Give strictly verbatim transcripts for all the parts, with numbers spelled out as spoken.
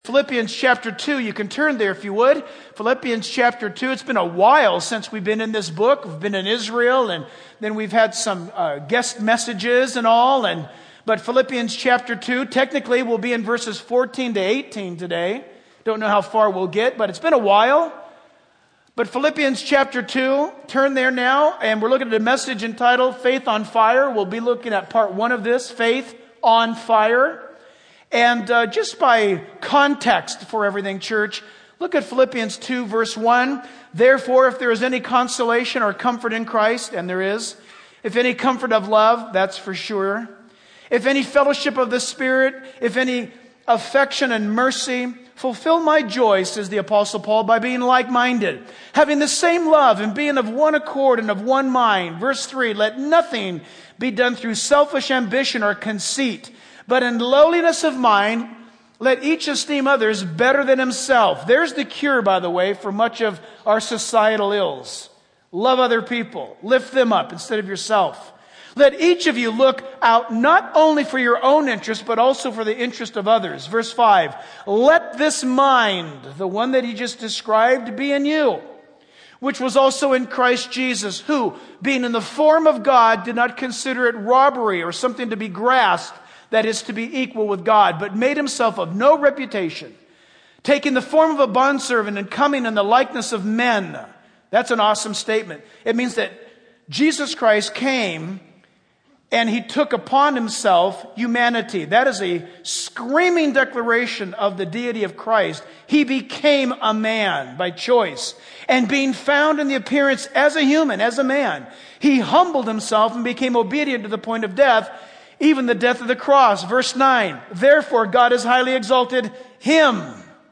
Philippians chapter two, you can turn there if you would. Philippians chapter two, it's been a while since we've been in this book. We've been in Israel, and then we've had some uh, guest messages and all. And But Philippians chapter two, technically we'll be in verses fourteen to eighteen today. Don't know how far we'll get, but it's been a while. But Philippians chapter two, turn there now, and we're looking at a message entitled Faith on Fire. We'll be looking at part one of this, Faith on Fire. And uh, just by context for everything, church, look at Philippians two, verse one. Therefore, if there is any consolation or comfort in Christ, and there is, if any comfort of love, that's for sure. If any fellowship of the Spirit, if any affection and mercy, fulfill my joy, says the Apostle Paul, by being like-minded, having the same love and being of one accord and of one mind. Verse three, let nothing be done through selfish ambition or conceit, but in lowliness of mind, let each esteem others better than himself. There's the cure, by the way, for much of our societal ills. Love other people. Lift them up instead of yourself. Let each of you look out not only for your own interest, but also for the interest of others. Verse five, let this mind, the one that he just described, be in you, which was also in Christ Jesus, who, being in the form of God, did not consider it robbery or something to be grasped, that is to be equal with God, but made himself of no reputation, taking the form of a bondservant and coming in the likeness of men. That's an awesome statement. It means that Jesus Christ came and he took upon himself humanity. That is a screaming declaration of the deity of Christ. He became a man by choice. And being found in the appearance as a human, as a man, he humbled himself and became obedient to the point of death, even the death of the cross. Verse nine, therefore God has highly exalted him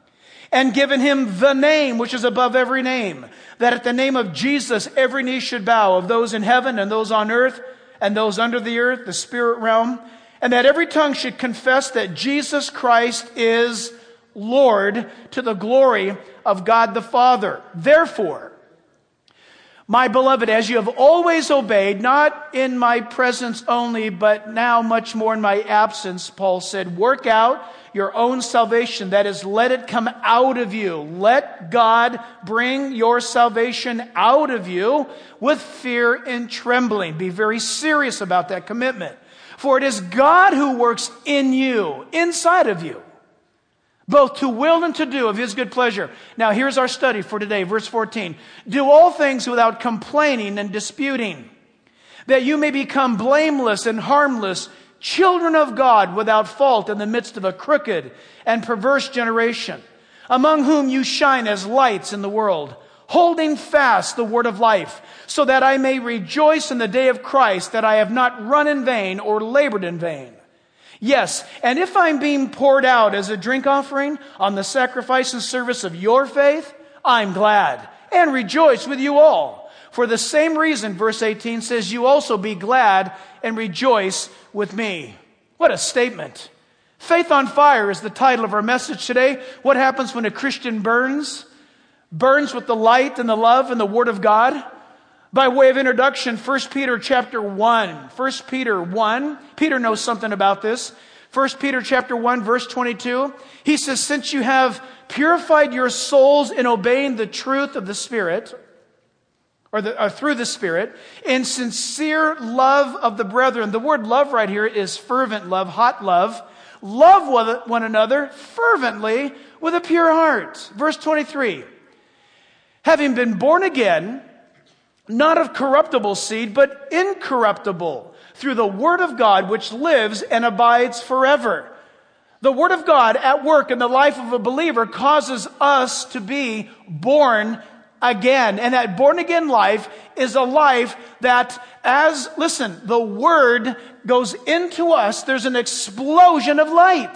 and given him the name which is above every name, that at the name of Jesus every knee should bow, of those in heaven and those on earth and those under the earth, the spirit realm, and that every tongue should confess that Jesus Christ is Lord, to the glory of God the Father. Therefore, my beloved, as you have always obeyed, not in my presence only, but now much more in my absence, Paul said, work out your own salvation. That is, let it come out of you. Let God bring your salvation out of you with fear and trembling. Be very serious about that commitment. For it is God who works in you, inside of you, both to will and to do of his good pleasure. Now here's our study for today, verse fourteen. Do all things without complaining and disputing, that you may become blameless and harmless, children of God without fault in the midst of a crooked and perverse generation, among whom you shine as lights in the world, holding fast the word of life, so that I may rejoice in the day of Christ, that I have not run in vain or labored in vain. Yes, and if I'm being poured out as a drink offering on the sacrifice and service of your faith, I'm glad and rejoice with you all. For the same reason, verse eighteen says, you also be glad and rejoice with me. What a statement. Faith on Fire is the title of our message today. What happens when a Christian burns? Burns with the light and the love and the Word of God. By way of introduction, First Peter chapter one. First Peter one. Peter knows something about this. First Peter chapter one, verse twenty-two. He says, since you have purified your souls in obeying the truth of the Spirit, or, the, or through the Spirit, in sincere love of the brethren. The word love right here is fervent love, hot love. Love one another fervently with a pure heart. Verse twenty-three. Having been born again, not of corruptible seed, but incorruptible, through the Word of God, which lives and abides forever. The Word of God at work in the life of a believer causes us to be born again. And that born again life is a life that, as, listen, the Word goes into us, there's an explosion of light.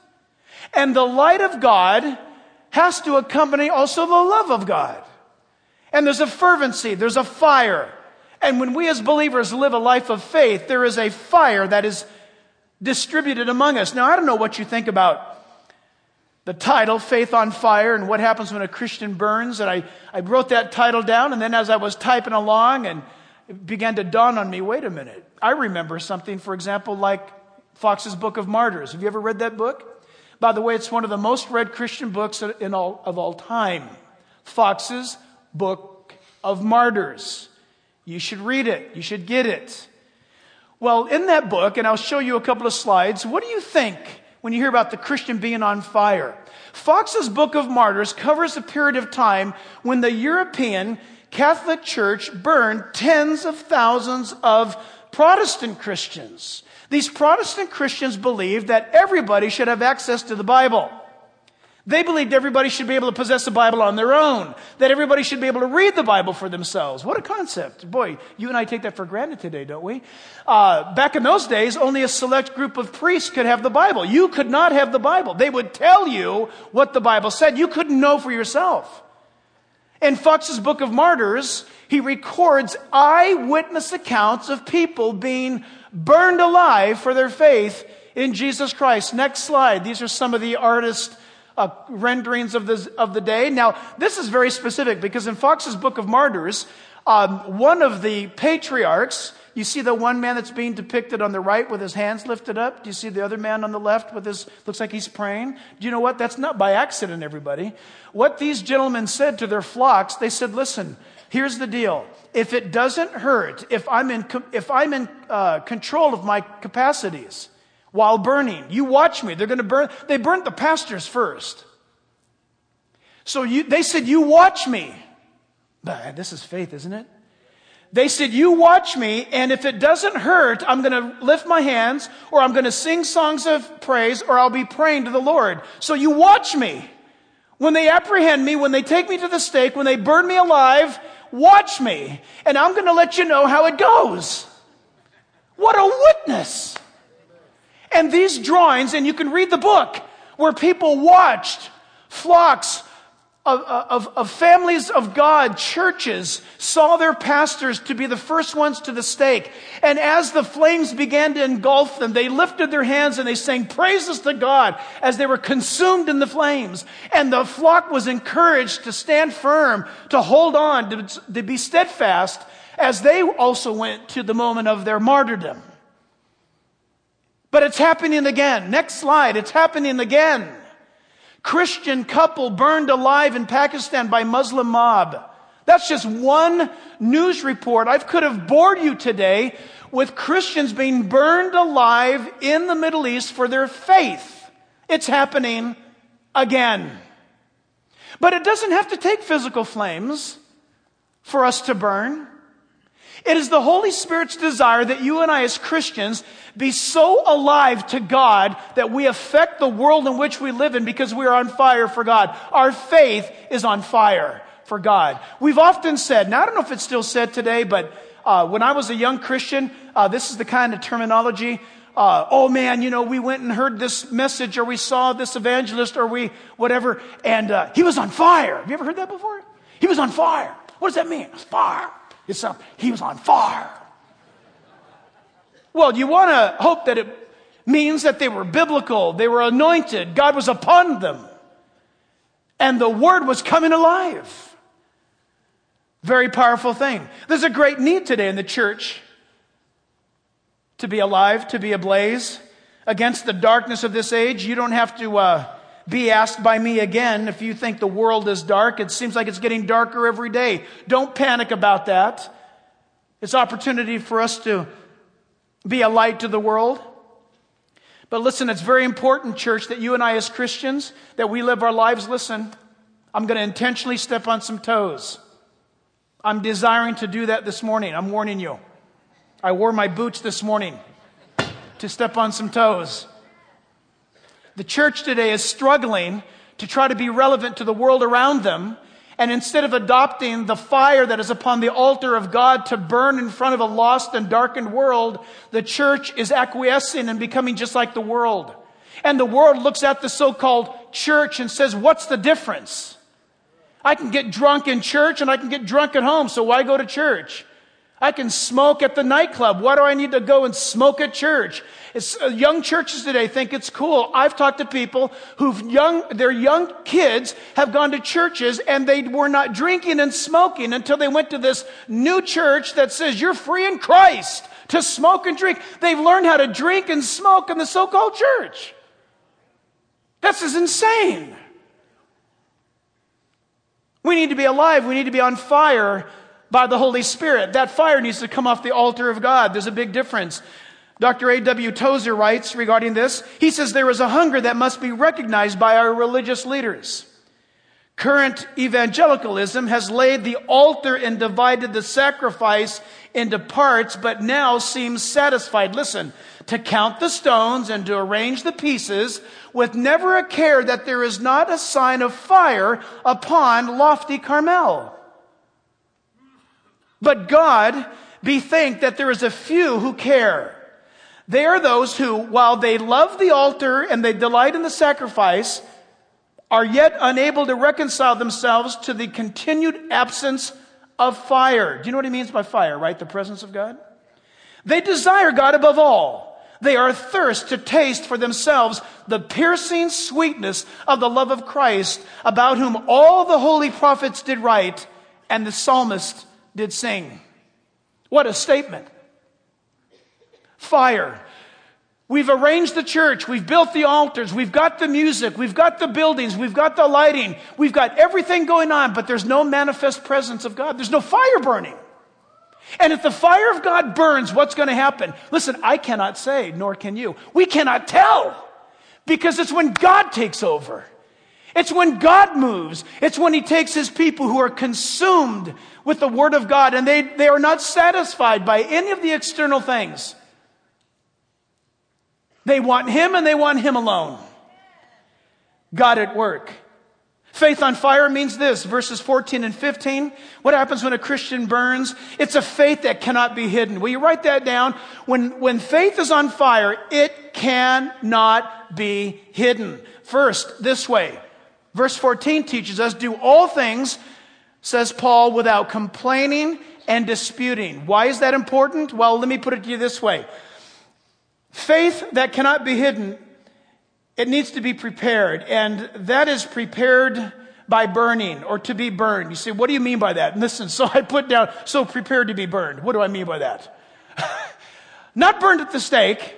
And the light of God has to accompany also the love of God. And there's a fervency, there's a fire. And when we as believers live a life of faith, there is a fire that is distributed among us. Now, I don't know what you think about the title, Faith on Fire, and what happens when a Christian burns. And I, I wrote that title down, and then as I was typing along, and it began to dawn on me, wait a minute. I remember something, for example, like Fox's Book of Martyrs. Have you ever read that book? By the way, it's one of the most read Christian books in all, of all time. Fox's Book of Martyrs. You should read it. You should get it. Well, in that book, and I'll show you a couple of slides, what do you think when you hear about the Christian being on fire? Fox's Book of Martyrs covers a period of time when the European Catholic Church burned tens of thousands of Protestant Christians. These Protestant Christians believed that everybody should have access to the Bible. They believed everybody should be able to possess the Bible on their own, that everybody should be able to read the Bible for themselves. What a concept. Boy, you and I take that for granted today, don't we? Uh, back in those days, only a select group of priests could have the Bible. You could not have the Bible. They would tell you what the Bible said. You couldn't know for yourself. In Fox's Book of Martyrs, he records eyewitness accounts of people being burned alive for their faith in Jesus Christ. Next slide. These are some of the artist uh, renderings of, this, of the day. Now, this is very specific because in Fox's Book of Martyrs, um, one of the patriarchs, you see the one man that's being depicted on the right with his hands lifted up? Do you see the other man on the left with his, looks like he's praying? Do you know what? That's not by accident, everybody. What these gentlemen said to their flocks, they said, listen, here's the deal. If it doesn't hurt, if I'm in, if I'm in uh, control of my capacities while burning, you watch me. They're going to burn. They burnt the pastors first. So you, they said, you watch me. But this is faith, isn't it? They said, you watch me, and if it doesn't hurt, I'm going to lift my hands, or I'm going to sing songs of praise, or I'll be praying to the Lord. So you watch me. When they apprehend me, when they take me to the stake, when they burn me alive, watch me, and I'm going to let you know how it goes. What a witness. And these drawings, and you can read the book, where people watched flocks Of, of, of families of God, churches, saw their pastors to be the first ones to the stake. And as the flames began to engulf them, they lifted their hands and they sang praises to God as they were consumed in the flames. And the flock was encouraged to stand firm, to hold on, to, to be steadfast as they also went to the moment of their martyrdom. But it's happening again. Next slide. It's happening again. Christian couple burned alive in Pakistan by Muslim mob. That's just one news report. I could have bored you today with Christians being burned alive in the Middle East for their faith. It's happening again. But it doesn't have to take physical flames for us to burn. It is the Holy Spirit's desire that you and I as Christians be so alive to God that we affect the world in which we live in because we are on fire for God. Our faith is on fire for God. We've often said, now I don't know if it's still said today, but uh, when I was a young Christian, uh, this is the kind of terminology. Uh, oh man, you know, we went and heard this message or we saw this evangelist or we whatever, and uh, he was on fire. Have you ever heard that before? He was on fire. What does that mean? It's fire. It's some, he was on fire. Well, you want to hope that it means that they were biblical, they were anointed, God was upon them, and the word was coming alive. Very powerful thing. There's a great need today in the church to be alive, to be ablaze against the darkness of this age. You don't have to uh, be asked by me again if you think the world is dark. It seems like it's getting darker every day. Don't panic about that. It's opportunity for us to be a light to the world. But listen, it's very important, church, that you and I as Christians, that we live our lives. Listen, I'm going to intentionally step on some toes. I'm desiring to do that this morning. I'm warning you. I wore my boots this morning to step on some toes. The church today is struggling to try to be relevant to the world around them. And instead of adopting the fire that is upon the altar of God to burn in front of a lost and darkened world, the church is acquiescing and becoming just like the world. And the world looks at the so-called church and says, what's the difference? I can get drunk in church and I can get drunk at home, so why go to church? I can smoke at the nightclub. Why do I need to go and smoke at church? It's, uh, young churches today think it's cool. I've talked to people who've young, their young kids have gone to churches and they were not drinking and smoking until they went to this new church that says you're free in Christ to smoke and drink. They've learned how to drink and smoke in the so-called church. This is insane. We need to be alive. We need to be on fire by the Holy Spirit. That fire needs to come off the altar of God. There's a big difference. Doctor A W Tozer writes regarding this. He says there is a hunger that must be recognized by our religious leaders. Current evangelicalism has laid the altar and divided the sacrifice into parts, but now seems satisfied, listen, to count the stones and to arrange the pieces with never a care that there is not a sign of fire upon lofty Carmel. But God be thanked that there is a few who care. They are those who, while they love the altar and they delight in the sacrifice, are yet unable to reconcile themselves to the continued absence of fire. Do you know what he means by fire, right? The presence of God? They desire God above all. They are athirst to taste for themselves the piercing sweetness of the love of Christ, about whom all the holy prophets did write and the psalmist did sing. What a statement. Fire. We've arranged the church. We've built the altars. We've got the music. We've got the buildings. We've got the lighting. We've got everything going on, but there's no manifest presence of God. There's no fire burning. And if the fire of God burns, what's going to happen? Listen, I cannot say, nor can you. We cannot tell, because it's when God takes over. It's when God moves. It's when he takes his people who are consumed with the word of God, and they, they are not satisfied by any of the external things. They want him and they want him alone. God at work. Faith on fire means this, verses fourteen and fifteen. What happens when a Christian burns? It's a faith that cannot be hidden. Will you write that down? When, when faith is on fire, it cannot be hidden. First, this way. Verse fourteen teaches us, do all things, says Paul, without complaining and disputing. Why is that important? Well, let me put it to you this way. Faith that cannot be hidden, it needs to be prepared, and that is prepared by burning or to be burned. You say, what do you mean by that? And listen, so I put down, so prepared to be burned. What do I mean by that? Not burned at the stake,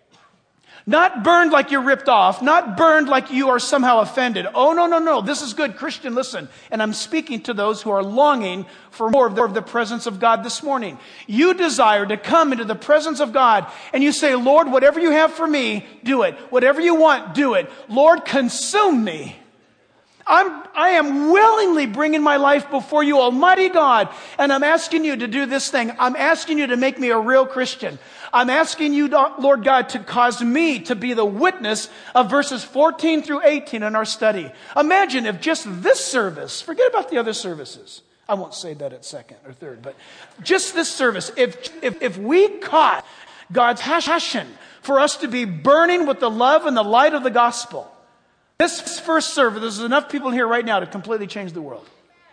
not burned like you're ripped off, not burned like you are somehow offended. Oh, no, no, no. This is good. Christian, listen. And I'm speaking to those who are longing for more of the, of the presence of God this morning. You desire to come into the presence of God and you say, Lord, whatever you have for me, do it. Whatever you want, do it. Lord, consume me. I'm, I am willingly bringing my life before you, Almighty God, and I'm asking you to do this thing. I'm asking you to make me a real Christian. I'm asking you, Lord God, to cause me to be the witness of verses fourteen through eighteen in our study. Imagine if just this service, forget about the other services. I won't say that at second or third, but just this service, if, if, if we caught God's passion for us to be burning with the love and the light of the gospel, this first service, there's enough people here right now to completely change the world.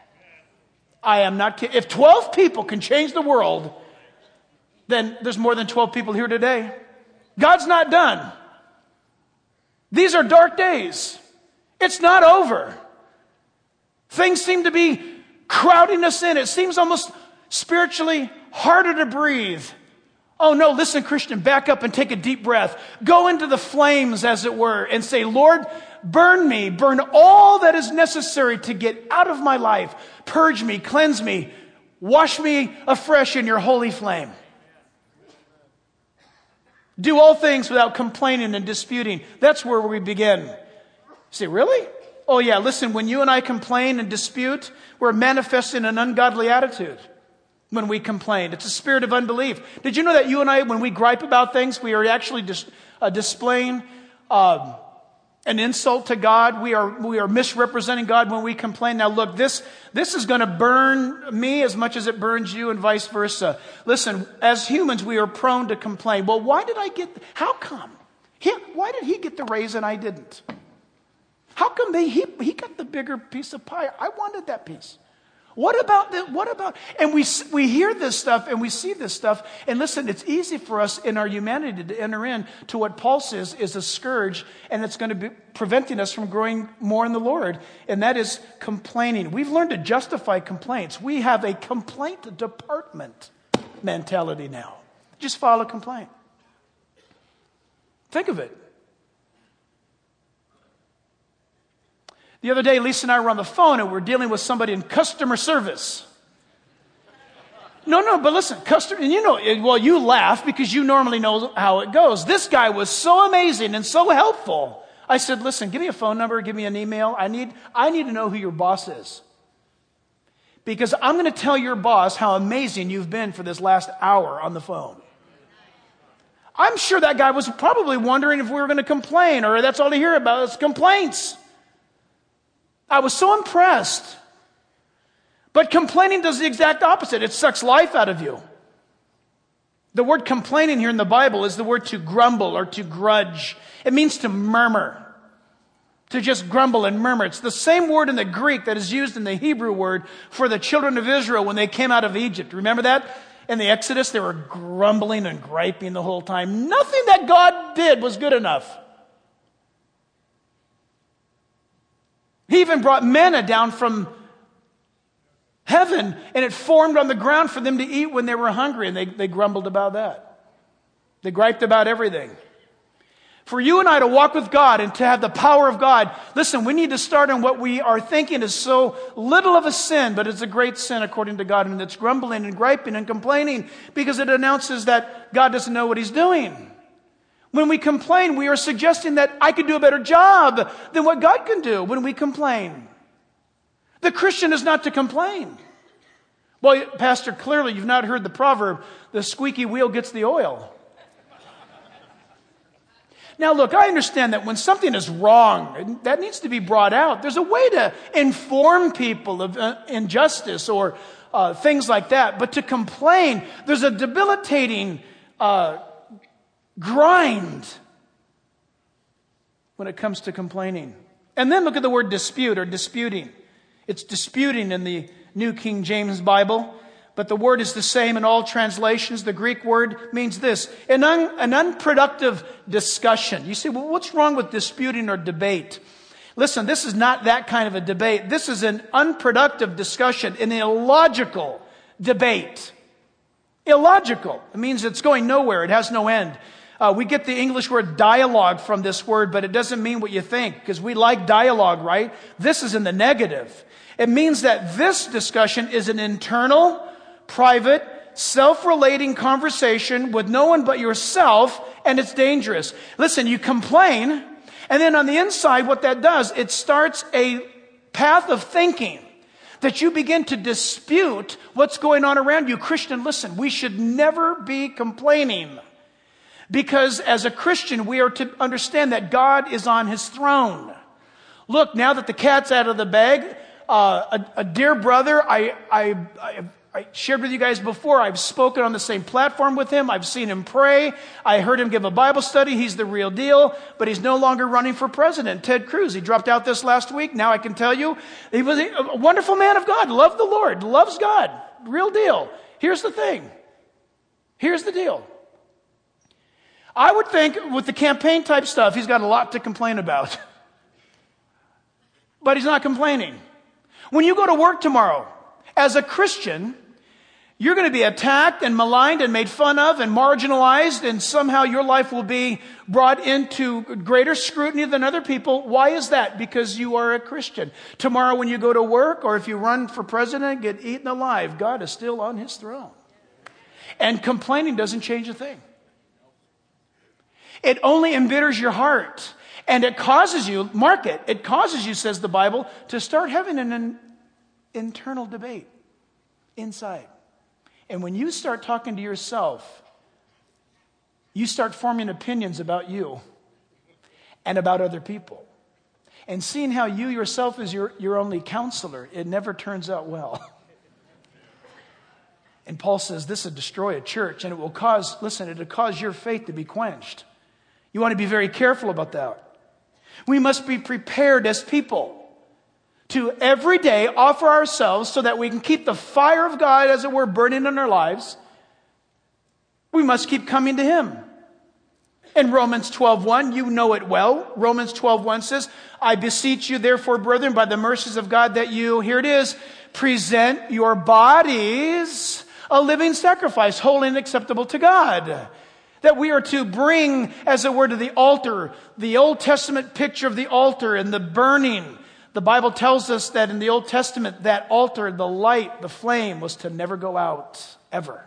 I am not kidding. If twelve people can change the world, then there's more than twelve people here today. God's not done. These are dark days. It's not over. Things seem to be crowding us in. It seems almost spiritually harder to breathe. Oh no, listen, Christian, back up and take a deep breath. Go into the flames, as it were, and say, Lord, burn me, burn all that is necessary to get out of my life. Purge me, cleanse me, wash me afresh in your holy flame. Do all things without complaining and disputing. That's where we begin. You say, really? Oh yeah, listen, when you and I complain and dispute, we're manifesting an ungodly attitude. When we complain, it's a spirit of unbelief. Did you know that you and I, when we gripe about things, we are actually dis, uh, displaying um, an insult to God? We are we are misrepresenting God when we complain. Now look, this this is going to burn me as much as it burns you, and vice versa. Listen, as humans, we are prone to complain. Well, why did I get? How come? He, why did he get the raise and I didn't? How come they, he he got the bigger piece of pie? I wanted that piece. What about that? What about? And we we hear this stuff and we see this stuff. And listen, it's easy for us in our humanity to enter in to what Paul says is a scourge, and it's going to be preventing us from growing more in the Lord. And that is complaining. We've learned to justify complaints. We have a complaint department mentality now. Just file a complaint. Think of it. The other day, Lisa and I were on the phone and we're dealing with somebody in customer service. No, no, but listen, customer, and you know, well, you laugh because you normally know how it goes. This guy was so amazing and so helpful. I said, listen, give me a phone number, give me an email. I need, I need to know who your boss is. Because I'm going to tell your boss how amazing you've been for this last hour on the phone. I'm sure that guy was probably wondering if we were going to complain, or that's all he hear about is complaints. I was so impressed. But complaining does the exact opposite. It sucks life out of you. The word complaining here in the Bible is the word to grumble or to grudge. It means to murmur. To just grumble and murmur. It's the same word in the Greek that is used in the Hebrew word for the children of Israel when they came out of Egypt. Remember that? In the Exodus, they were grumbling and griping the whole time. Nothing that God did was good enough. He even brought manna down from heaven, and it formed on the ground for them to eat when they were hungry, and they, they grumbled about that. They griped about everything. For you and I to walk with God and to have the power of God, listen, we need to start on what we are thinking is so little of a sin, but it's a great sin according to God, and it's grumbling and griping and complaining because it announces that God doesn't know what He's doing. When we complain, we are suggesting that I could do a better job than what God can do when we complain. The Christian is not to complain. Well, Pastor, clearly you've not heard the proverb, the squeaky wheel gets the oil. Now look, I understand that when something is wrong, that needs to be brought out. There's a way to inform people of uh, injustice or uh, things like that. But to complain, there's a debilitating uh, grind when it comes to complaining. And then look at the word dispute or disputing. It's disputing in the New King James Bible, but the word is the same in all translations. The Greek word means this, an, un, an unproductive discussion. You say, well, what's wrong with disputing or debate? Listen, this is not that kind of a debate. This is an unproductive discussion, an illogical debate. Illogical. It means it's going nowhere. It has no end. Uh, we get the English word dialogue from this word, but it doesn't mean what you think, because we like dialogue, right? This is in the negative. It means that this discussion is an internal, private, self-relating conversation with no one but yourself, and it's dangerous. Listen, you complain, and then on the inside, what that does, it starts a path of thinking that you begin to dispute what's going on around you. Christian, listen, we should never be complaining. Because as a Christian, we are to understand that God is on His throne. Look, now that the cat's out of the bag, uh, a, a dear brother, I, I, I, I shared with you guys before, I've spoken on the same platform with him. I've seen him pray. I heard him give a Bible study. He's the real deal, but he's no longer running for president. Ted Cruz, he dropped out this last week. Now I can tell you, he was a wonderful man of God, loved the Lord, loves God, real deal. Here's the thing. Here's the deal. I would think with the campaign type stuff, he's got a lot to complain about. But he's not complaining. When you go to work tomorrow, as a Christian, you're going to be attacked and maligned and made fun of and marginalized, and somehow your life will be brought into greater scrutiny than other people. Why is that? Because you are a Christian. Tomorrow when you go to work, or if you run for president, get eaten alive, God is still on His throne. And complaining doesn't change a thing. It only embitters your heart. And it causes you, mark it, it causes you, says the Bible, to start having an, an internal debate inside. And when you start talking to yourself, you start forming opinions about you and about other people. And seeing how you yourself is your, your only counselor, it never turns out well. And Paul says this will destroy a church, and it will cause, listen, it will cause your faith to be quenched. You want to be very careful about that. We must be prepared as people to every day offer ourselves so that we can keep the fire of God, as it were, burning in our lives. We must keep coming to Him. In Romans twelve one, you know it well. Romans twelve one says, I beseech you, therefore, brethren, by the mercies of God, that you, here it is, present your bodies a living sacrifice, holy and acceptable to God. That we are to bring, as it were, to the altar, the Old Testament picture of the altar and the burning, The Bible tells us that in the Old Testament, that altar, the light, the flame, was to never go out, ever.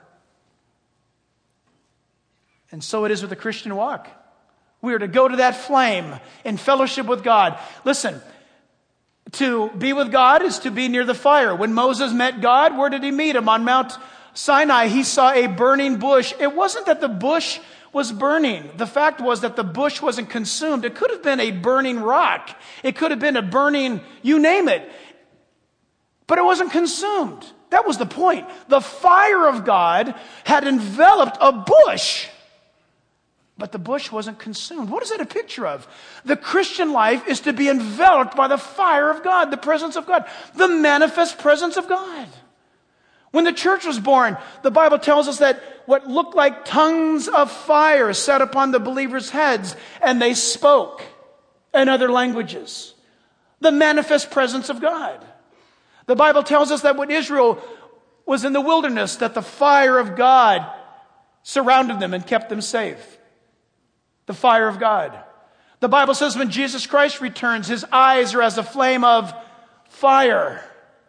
And so it is with the Christian walk. We are to go to that flame in fellowship with God. Listen, to be with God is to be near the fire. When Moses met God, where did he meet him? On Mount Sinai, he saw a burning bush. It wasn't that the bush was burning. The fact was that the bush wasn't consumed. It could have been a burning rock. It could have been a burning, you name it. But it wasn't consumed. That was the point. The fire of God had enveloped a bush. But the bush wasn't consumed. What is it a picture of? The Christian life is to be enveloped by the fire of God, the presence of God, the manifest presence of God. When the church was born, the Bible tells us that what looked like tongues of fire sat upon the believers' heads, and they spoke in other languages. The manifest presence of God. The Bible tells us that when Israel was in the wilderness, that the fire of God surrounded them and kept them safe. The fire of God. The Bible says when Jesus Christ returns, his eyes are as a flame of fire.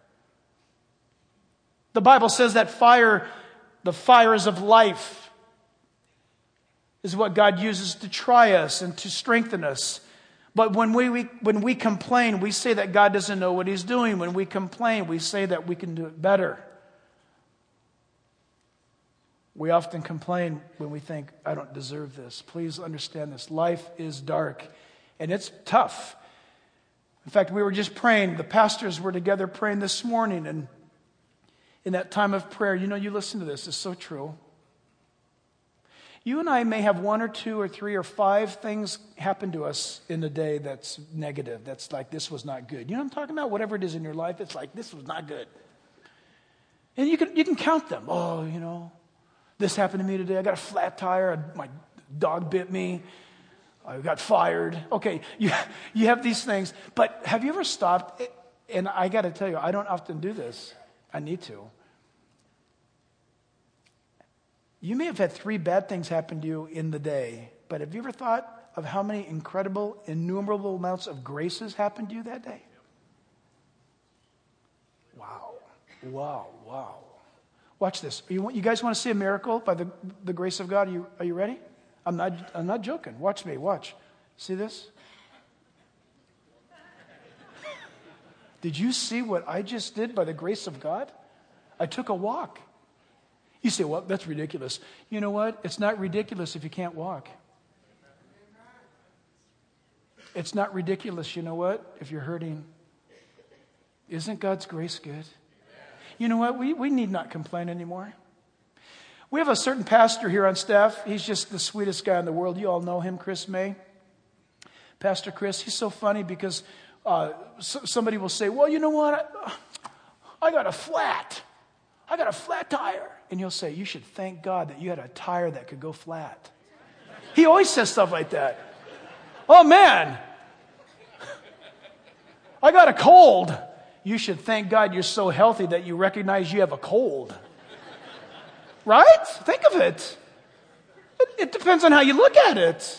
The Bible says that fire, the fires of life, is what God uses to try us and to strengthen us. But when we, we when we complain, we say that God doesn't know what he's doing. When we complain, we say that we can do it better. We often complain when we think, I don't deserve this. Please understand this. Life is dark, and it's tough. In fact, we were just praying. The pastors were together praying this morning, and in that time of prayer, you know, you listen to this. It's so true. You and I may have one or two or three or five things happen to us in a day that's negative. That's like, this was not good. You know what I'm talking about? Whatever it is in your life, it's like, this was not good. And you can you can count them. Oh, you know, this happened to me today. I got a flat tire. My dog bit me. I got fired. Okay, you, you have these things. But have you ever stopped? And I got to tell you, I don't often do this. I need to. You may have had three bad things happen to you in the day, but have you ever thought of how many incredible, innumerable amounts of graces happened to you that day? Wow. Wow. Wow. Watch this. You, you guys want to see a miracle by the, the grace of God? Are you, are you ready? I'm not, I'm not joking. Watch me. Watch. See this? Did you see what I just did by the grace of God? I took a walk. You say, well, that's ridiculous. You know what? It's not ridiculous if you can't walk. It's not ridiculous, you know what? If you're hurting. Isn't God's grace good? You know what? We, we need not complain anymore. We have a certain pastor here on staff. He's just the sweetest guy in the world. You all know him, Chris May. Pastor Chris, he's so funny because uh, so, somebody will say, well, you know what? I, I got a flat. I got a flat tire. And he'll say, you should thank God that you had a tire that could go flat. He always says stuff like that. Oh, man. I got a cold. You should thank God you're so healthy that you recognize you have a cold. Right? Think of it. It, it depends on how you look at it.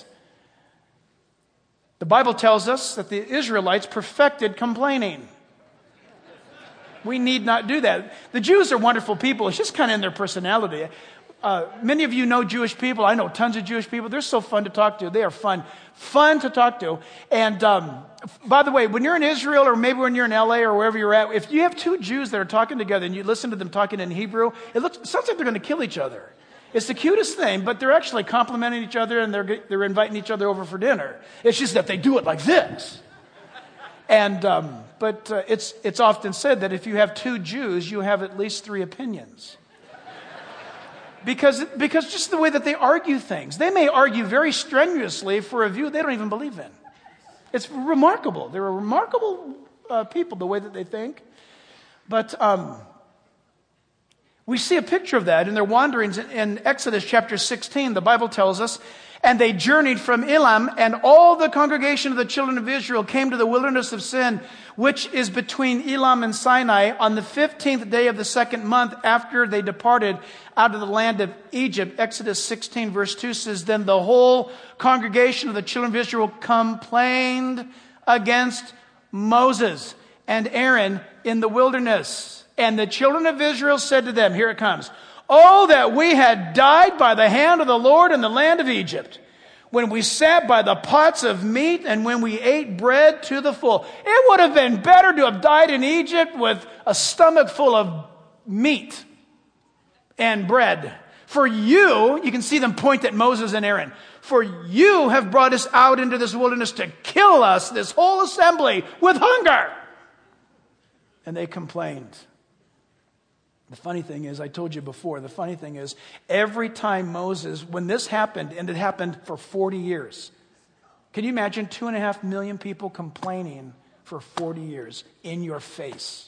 The Bible tells us that the Israelites perfected complaining. We need not do that. The Jews are wonderful people. It's just kind of in their personality. Uh, many of you know Jewish people. I know tons of Jewish people. They're so fun to talk to. They are fun. Fun to talk to. And um, by the way, when you're in Israel or maybe when you're in L A or wherever you're at, if you have two Jews that are talking together and you listen to them talking in Hebrew, it looks it sounds like they're going to kill each other. It's the cutest thing, but they're actually complimenting each other and they're they're inviting each other over for dinner. It's just that they do it like this. And um, but uh, it's it's often said that if you have two Jews, you have at least three opinions. Because because just the way that they argue things. They may argue very strenuously for a view they don't even believe in. It's remarkable. They're a remarkable uh, people, the way that they think. But um, we see a picture of that in their wanderings in, in Exodus chapter sixteen. The Bible tells us, and they journeyed from Elam, and all the congregation of the children of Israel came to the wilderness of Sin, which is between Elam and Sinai, on the fifteenth day of the second month after they departed out of the land of Egypt. Exodus sixteen verse two says, then the whole congregation of the children of Israel complained against Moses and Aaron in the wilderness. And the children of Israel said to them, here it comes, oh, that we had died by the hand of the Lord in the land of Egypt, when we sat by the pots of meat and when we ate bread to the full. It would have been better to have died in Egypt with a stomach full of meat and bread. For you, you can see them point at Moses and Aaron, for you have brought us out into this wilderness to kill us, this whole assembly, with hunger. And they complained. The funny thing is, I told you before, the funny thing is, every time Moses, when this happened, and it happened for forty years, can you imagine two and a half million people complaining for forty years in your face?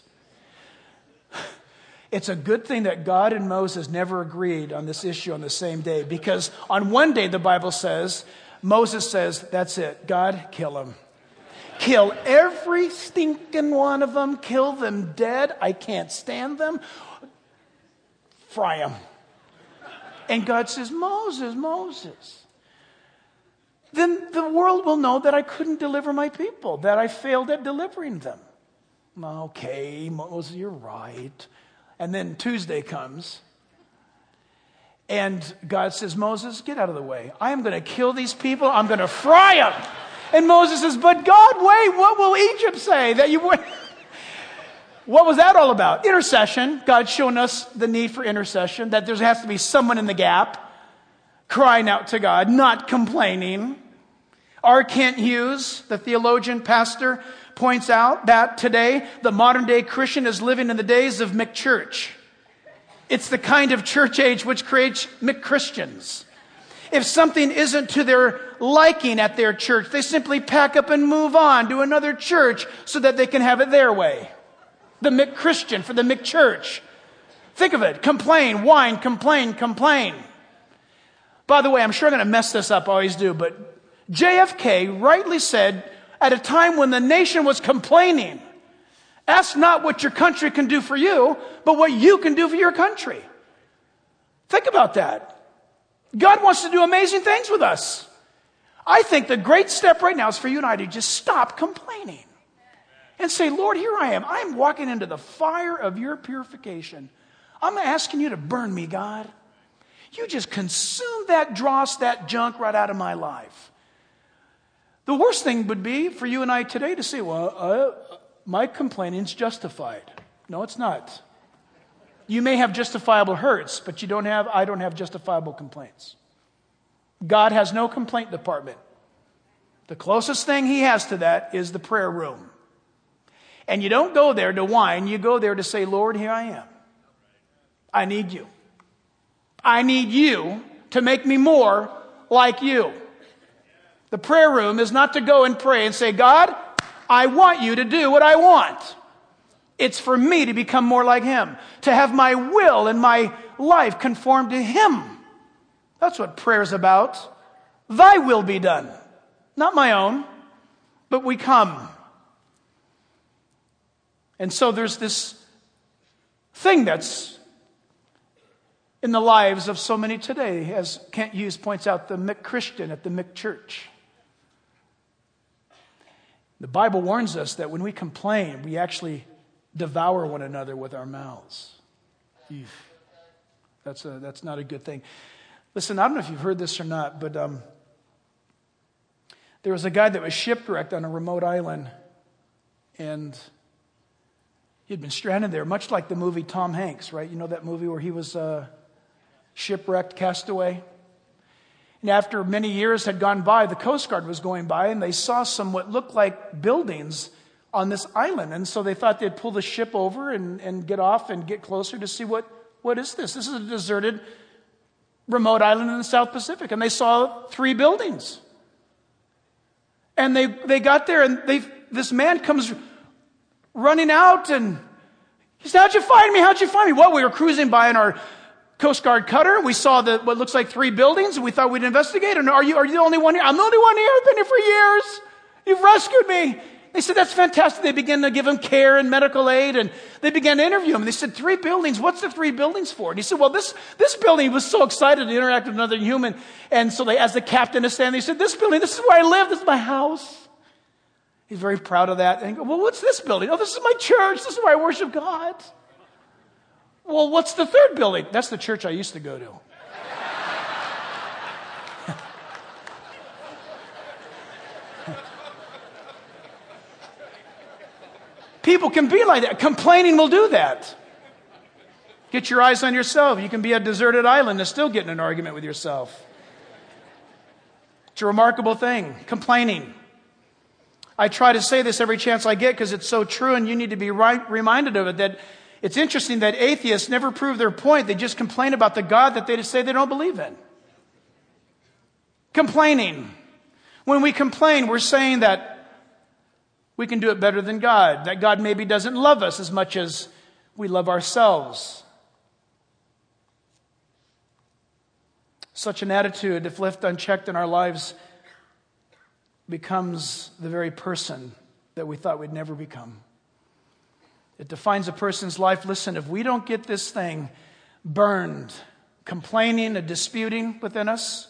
It's a good thing that God and Moses never agreed on this issue on the same day, because on one day, the Bible says, Moses says, that's it, God, kill them. Kill every stinking one of them, kill them dead, I can't stand them. Fry them. And God says, Moses, Moses, then the world will know that I couldn't deliver my people, that I failed at delivering them. Okay, Moses, you're right. And then Tuesday comes, and God says, Moses, get out of the way. I am going to kill these people. I'm going to fry them. And Moses says, but God, wait, what will Egypt say that you would? What was that all about? Intercession. God's shown us the need for intercession, that there has to be someone in the gap crying out to God, not complaining. R. Kent Hughes, the theologian pastor, points out that today the modern day Christian is living in the days of McChurch. It's the kind of church age which creates McChristians. If something isn't to their liking at their church, they simply pack up and move on to another church so that they can have it their way. The McChristian for the McChurch. Think of it. Complain, whine, complain, complain. By the way, I'm sure I'm going to mess this up, I always do, but J F K rightly said, at a time when the nation was complaining, ask not what your country can do for you, but what you can do for your country. Think about that. God wants to do amazing things with us. I think the great step right now is for you and I to just stop complaining and say, Lord, here I am. I'm walking into the fire of your purification. I'm asking you to burn me, God. You just consume that dross, that junk right out of my life. The worst thing would be for you and I today to say, well, uh, my complaining is justified. No, it's not. You may have justifiable hurts, but you don't have, I don't have justifiable complaints. God has no complaint department. The closest thing he has to that is the prayer room. And you don't go there to whine, you go there to say, Lord, here I am. I need you. I need you to make me more like you. The prayer room is not to go and pray and say, God, I want you to do what I want. It's for me to become more like him, to have my will and my life conform to him. That's what prayer is about. Thy will be done. Not my own, but we come. And so there's this thing that's in the lives of so many today, as Kent Hughes points out, the McChristian at the McChurch. The Bible warns us that when we complain, we actually devour one another with our mouths. Eef. That's a, that's not a good thing. Listen, I don't know if you've heard this or not, but um, there was a guy that was shipwrecked on a remote island, and he'd been stranded there, much like the movie Tom Hanks, right? You know that movie where he was uh, shipwrecked, cast away? And after many years had gone by, the Coast Guard was going by, and they saw some what looked like buildings on this island. And so they thought they'd pull the ship over and, and get off and get closer to see what, what is this? This is a deserted remote island in the South Pacific. And they saw three buildings. And they, they got there, and they this man comes running out, and he said, how'd you find me? How'd you find me? Well, we were cruising by in our Coast Guard cutter. We saw the, what looks like three buildings, and we thought we'd investigate. And are you, are you the only one here? I'm the only one here. I've been here for years. You've rescued me. They said, that's fantastic. They began to give him care and medical aid, and they began to interview him. And they said, three buildings? What's the three buildings for? And he said, well, this, this building, he was so excited to interact with another human. And so they, as the captain is standing, he said, this building, this is where I live. This is my house. He's very proud of that. And go, well, what's this building? Oh, this is my church. This is where I worship God. Well, what's the third building? That's the church I used to go to. People can be like that. Complaining will do that. Get your eyes on yourself. You can be a deserted island and still get in an argument with yourself. It's a remarkable thing. Complaining. I try to say this every chance I get because it's so true, and you need to be right, reminded of it. That it's interesting that atheists never prove their point. They just complain about the God that they say they don't believe in. Complaining. When we complain, we're saying that we can do it better than God. That God maybe doesn't love us as much as we love ourselves. Such an attitude, if left unchecked in our lives, becomes the very person that we thought we'd never become. It defines a person's life. Listen, if we don't get this thing burned, complaining and disputing within us,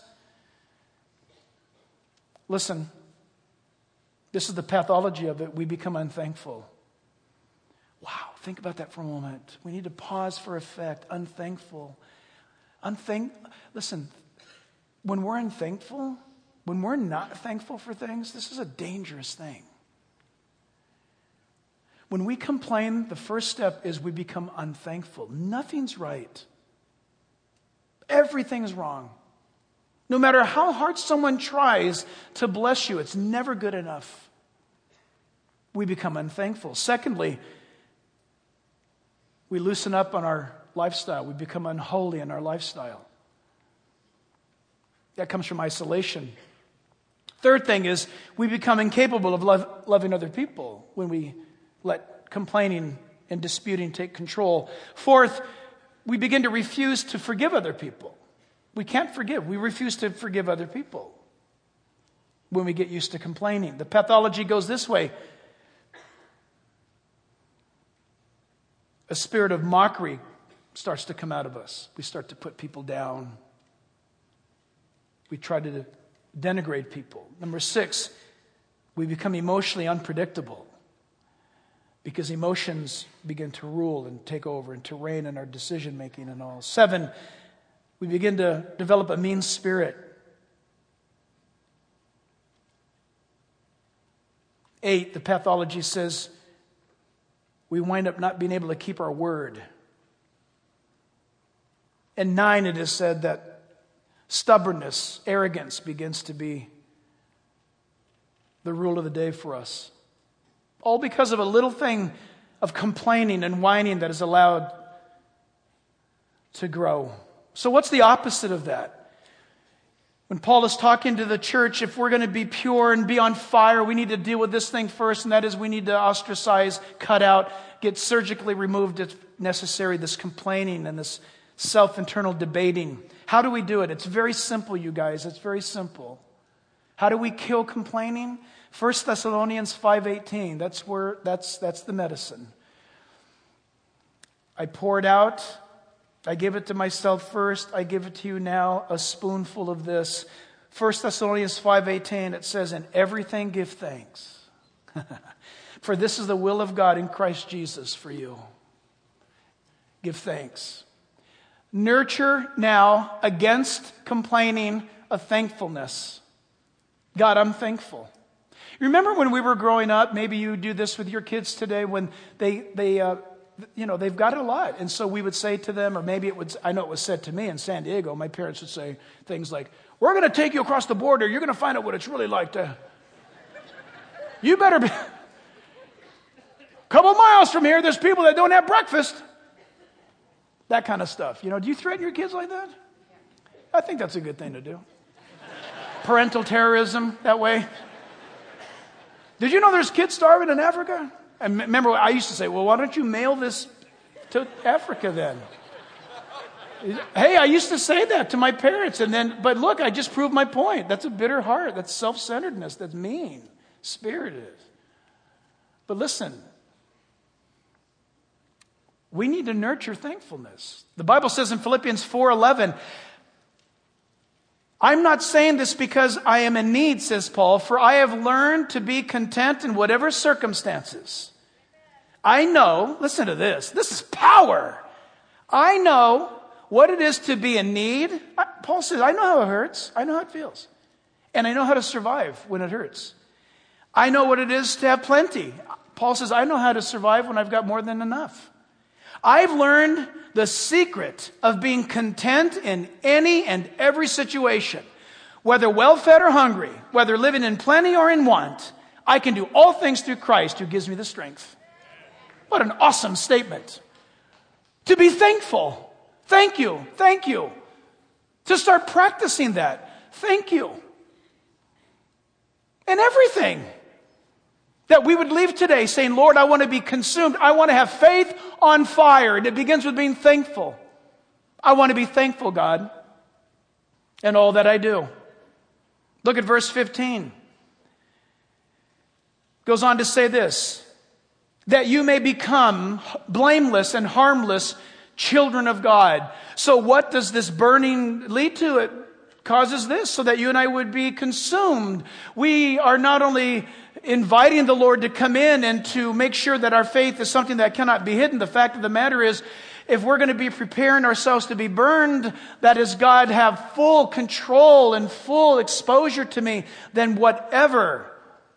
listen, this is the pathology of it. We become unthankful. Wow, think about that for a moment. We need to pause for effect. Unthankful. Unthank. Listen, when we're unthankful, when we're not thankful for things, this is a dangerous thing. When we complain, the first step is we become unthankful. Nothing's right. Everything's wrong. No matter how hard someone tries to bless you, it's never good enough. We become unthankful. Secondly, we loosen up on our lifestyle. We become unholy in our lifestyle. That comes from isolation. Third thing is we become incapable of love, loving other people when we let complaining and disputing take control. Fourth, we begin to refuse to forgive other people. We can't forgive. We refuse to forgive other people when we get used to complaining. The pathology goes this way. A spirit of mockery starts to come out of us. We start to put people down. We try to denigrate people. Number six, we become emotionally unpredictable because emotions begin to rule and take over and to reign in our decision making and all. Seven, we begin to develop a mean spirit. Eight, the pathology says we wind up not being able to keep our word. And nine, it is said that stubbornness, arrogance begins to be the rule of the day for us. All because of a little thing of complaining and whining that is allowed to grow. So what's the opposite of that? When Paul is talking to the church, if we're going to be pure and be on fire, we need to deal with this thing first, and that is we need to ostracize, cut out, get surgically removed if necessary, this complaining and this self-internal debating. How do we do it? It's very simple, you guys. It's very simple. How do we kill complaining? First Thessalonians five eighteen. That's where that's that's the medicine. I pour it out. I give it to myself first. I give it to you now, a spoonful of this. First Thessalonians five eighteen, it says, "In everything give thanks. For this is the will of God in Christ Jesus for you." Give thanks. Nurture now, against complaining, a thankfulness. God, I'm thankful. Remember when we were growing up, maybe you do this with your kids today, when they, they uh, you know, they've got it a lot. And so we would say to them, or maybe it would, I know it was said to me in San Diego, my parents would say things like, "We're going to take you across the border. You're going to find out what it's really like to, you better be, a couple miles from here, there's people that don't have breakfast." That kind of stuff. You know, do you threaten your kids like that? I think that's a good thing to do. Parental terrorism, that way. Did you know there's kids starving in Africa? And remember, I used to say, well, why don't you mail this to Africa then? Hey, I used to say that to my parents. And then, but look, I just proved my point. That's a bitter heart. That's self-centeredness. That's mean, spirited. But listen, we need to nurture thankfulness. The Bible says in Philippians four eleven, I'm not saying this because I am in need, says Paul, for I have learned to be content in whatever circumstances. I know, listen to this, this is power. I know what it is to be in need. Paul says, I know how it hurts. I know how it feels. And I know how to survive when it hurts. I know what it is to have plenty. Paul says, I know how to survive when I've got more than enough. I've learned the secret of being content in any and every situation. Whether well-fed or hungry, whether living in plenty or in want, I can do all things through Christ who gives me the strength. What an awesome statement. To be thankful. Thank you. Thank you. To start practicing that. Thank you. And everything. That we would leave today saying, Lord, I want to be consumed. I want to have faith on fire. And it begins with being thankful. I want to be thankful, God, in all that I do. Look at verse fifteen. Goes on to say this. That you may become blameless and harmless children of God. So what does this burning lead to? It causes this, so that you and I would be consumed. We are not only inviting the Lord to come in and to make sure that our faith is something that cannot be hidden. The fact of the matter is, if we're going to be preparing ourselves to be burned, that is, God have full control and full exposure to me, then whatever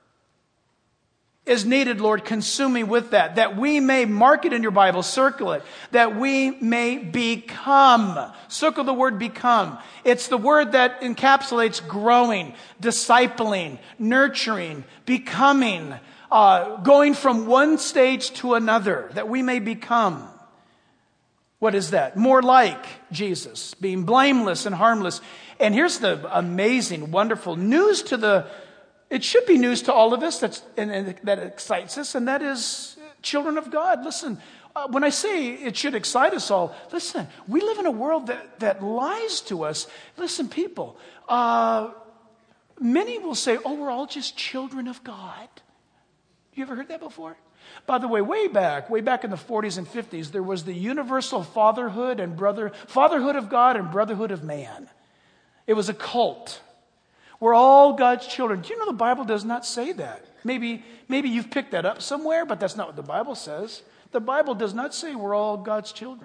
is needed, Lord, consume me with that. That we may, mark it in your Bible, circle it, that we may become. Circle the word become. It's the word that encapsulates growing, discipling, nurturing, becoming, uh, going from one stage to another, that we may become. What is that? More like Jesus, being blameless and harmless. And here's the amazing, wonderful news to the It should be news to all of us that's, and, and that excites us, and that is children of God. Listen, uh, when I say it should excite us all, listen, we live in a world that, that lies to us. Listen, people, uh, many will say, oh, we're all just children of God. You ever heard that before? By the way, way back, way back in the forties and fifties, there was the universal fatherhood and brother, fatherhood of God and brotherhood of man. It was a cult. We're all God's children. Do you know the Bible does not say that? Maybe, maybe you've picked that up somewhere, but that's not what the Bible says. The Bible does not say we're all God's children.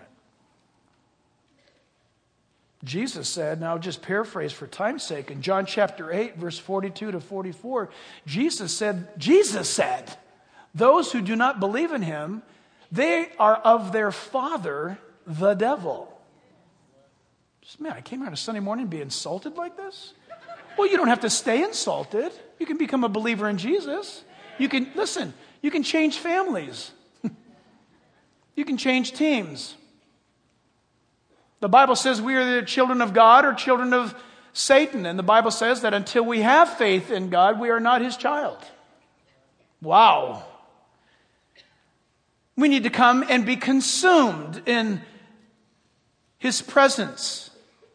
Jesus said, and I'll just paraphrase for time's sake, in John chapter eight, verse forty-two to forty-four, Jesus said, Jesus said, those who do not believe in him, they are of their father, the devil. Man, I came here on a Sunday morning and be insulted like this? Well, you don't have to stay insulted. You can become a believer in Jesus. You can, listen, you can change families. You can change teams. The Bible says we are the children of God or children of Satan. And the Bible says that until we have faith in God, we are not his child. Wow. We need to come and be consumed in his presence,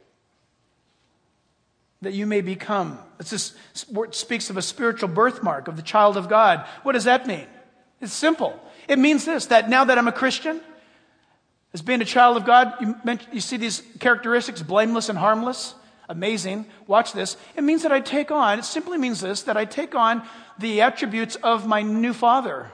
that you may become. It's this word speaks of a spiritual birthmark of the child of God. What does that mean? It's simple. It means this, that now that I'm a Christian, as being a child of God, you, you see these characteristics, blameless and harmless. Amazing. Watch this. It means that I take on, it simply means this, that I take on the attributes of my new father.